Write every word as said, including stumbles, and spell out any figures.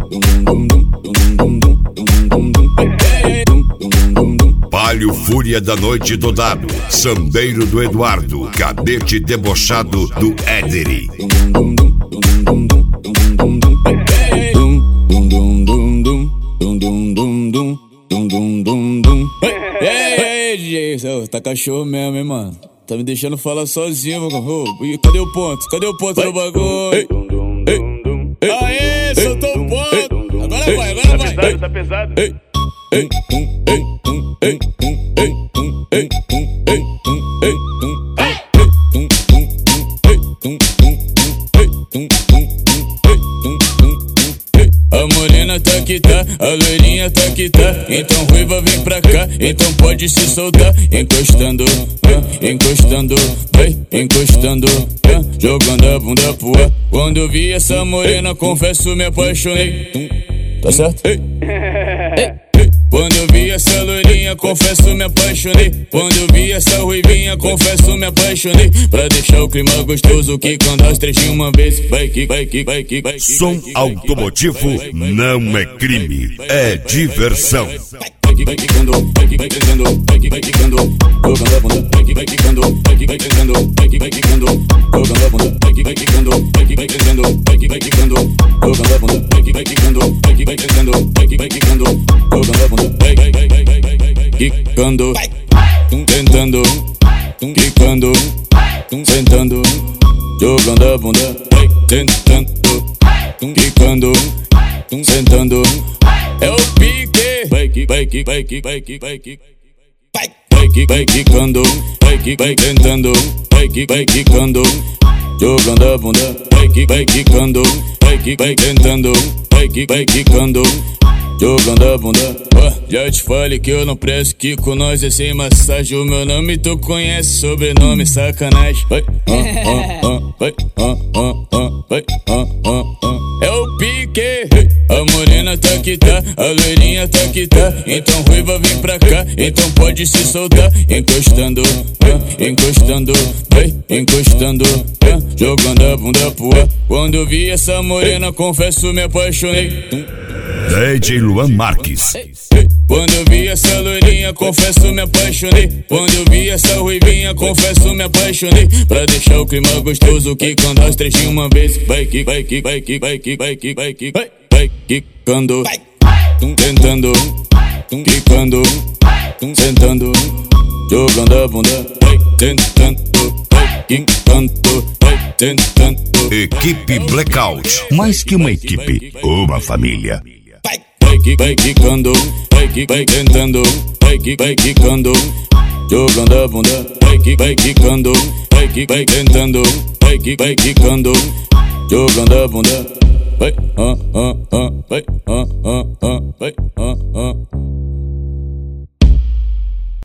Palio Fúria da Noite do Dado, Sambeiro do Eduardo, Cadete Debochado do Éderi. Ei, ei, ei, tá cachorro mesmo, hein, mano? Tá me deixando falar sozinho, mano. Oh, cadê o ponto? Cadê o ponto do bagulho? Aê, soltou o ponto! Agora vai, agora vai! Tá pesado, tá pesado! Ei, ei, ei, ei, ei, ei, ei, ei, a morena tá que tá, a loirinha tá que tá. Então ruiva vem pra cá, então pode se soltar. Encostando, encostando, vai, encostando, jogando a bunda pro ar. Quando eu vi essa morena, confesso, me apaixonei. Tá certo? Ei. Ei. Quando eu vi essa loirinha, confesso, me apaixonei. Quando eu vi essa ruivinha, confesso, me apaixonei. Pra deixar o clima gostoso, que quando as três de uma vez, vai que, vai que, vai que, vai que. Som automotivo não é crime, é diversão. Vai que, vai quicando, vai que, vai quicando, vai que, vai quicando, jogando a bunda, vai que, vai quicando, vai que, vai quicando, vai que, vai quicando, jogando a bunda, vai que, vai quicando, vai que, vai quicando, vai que, vai quicando, jogando a bunda, vai que, vai quicando, vai que, vai quicando, vai que, vai quicando, jogando a bunda, vai, vai, vai, vai, vai, vai, vai, quicando, tentando, quicando, sentando, jogando a bunda, vai tentando, quicando, sentando, é o pique. Vai que, vai que, vai que, vai que, vai que, vai, vai que, vai quicando, vai que, vai tentando, vai que, vai quicando, jogando a bunda, vai que, vai quicando, vai que, vai tentando, vai que, vai quicando, jogando a bunda. Oh, já te falei que eu não presto, que com nós é sem massagem. O meu nome tu conhece, sobrenome sacanagem. Vai, ah, ah, ah, vai, ah, ah, ah, vai, ah, ah, ah. É o pique. A morena tá que tá, a loirinha tá que tá. Então ruiva vem pra cá, então pode se soltar. Encostando, encostando, vai, encostando, jogando a bunda pro ar. Quando eu vi essa morena, confesso, me apaixonei. D J Luan Marques. Quando eu vi essa loirinha, confesso, me apaixonei. Quando eu vi essa ruivinha, confesso, me apaixonei. Pra deixar o clima gostoso, que quando as três de uma vez, vai que, vai que, vai que, vai que, vai que, vai que, vai, vai quicando, tentando, quicando, sentando, jogando a bunda, vai tentando, vai quicando, vai tentando. Equipe Blackout, mais que uma equipe, uma família. Vai que, vai quicando, vai que, vai tentando, vai que, vai quicando, jogando a bunda, vai que, vai quicando, vai que, vai tentando, vai que, vai quicando, jogando a bunda, vai, ah, ah, ah, vai, ah, ah, ah, vai, ah, ah.